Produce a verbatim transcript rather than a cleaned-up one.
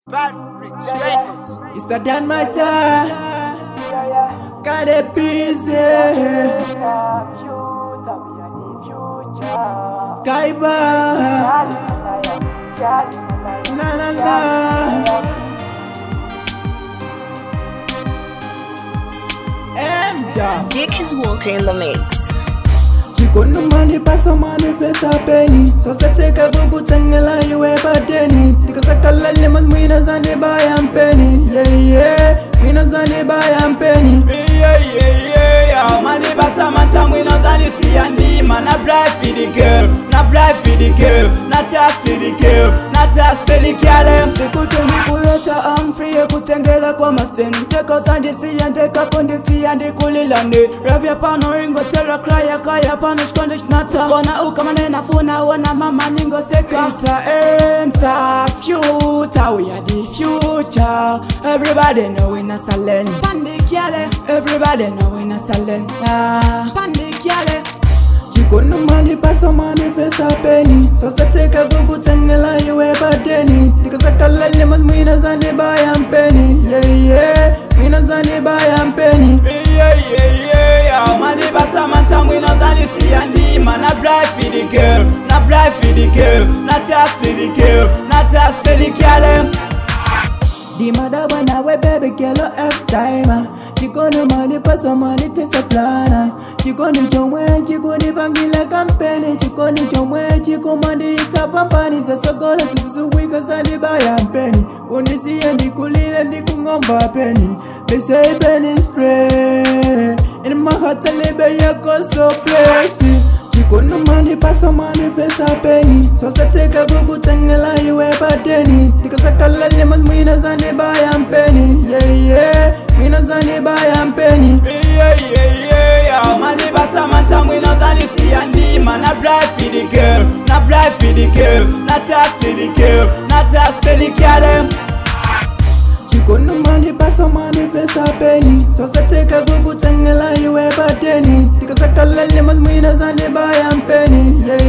Bad Rich Records. It's the Dan Mata. Got it busy. Skybar. Na na na. M-Dub. Dick is Walker in the mix. Chikono mani pasa mani pesa penny. So se teka bugu tengela iwe badeni. Tika sakala lemas mwina zani bayam penny. Yeah yeah, mwina zani bayam penny. Yeah, yeah, yeah, yeah. Mali basa manta mwina zani siyandi. Man, na bright for the girl, na bright for the girl, na tough for the girl, na tough for the girl. Sikutungi kuyota amfriye kutengela kwa masten. Teko sandi siyande kakundi siyandi kulilande. Ravya pano ringo tera kraya kaya pano shkonde shnata. Kona uka manena funa wana mama ningo seka. It's a enter future, we are the future. Everybody know we not silent. Panic yale, everybody know we not silent. Ah, panic yale. Chikono mani pasa mani pesa penny. So se teka bugu tengela iwe badeni. Tika sakala lemas mwina zani bayam penny. Yeah yeah, mwina zani bayam penny. Yeah, yeah, yeah, yeah. Mali basa manta mwina zani siyandi. Man, na bright for the girl, na bright for the girl, na tough for the girl, na tough for the girl. Di madaba na we baby girl every time. Chikono mani pasa mani tesa plana. Chikono chomwe chikoni bangila kampeni. Chikono chomwe chikomandi ikapampani. Sasa gola sisi wika zani bayam penny. Kundi siya ndi kulile ndi kungomba penny. They say penny spray. In my heart I live ya so blessed. Chikono mani pasa mani pesa penny. So se teka bugu tengela iwe badeni. Tika sakala lemas mwina zani bayam penny. Yeah yeah, mwina zani bayam penny. Yeah, yeah, yeah, yeah. Mali basa manta mwina zani siyandi. Man, na bright for the girl, na bright for the girl, na tough for the girl, na tough for the girl. Chikono mani pasa mani pesa penny. So se teka bugu tengela iwe badeni. Tika sakala lemas mwina zani bayam penny. Yeah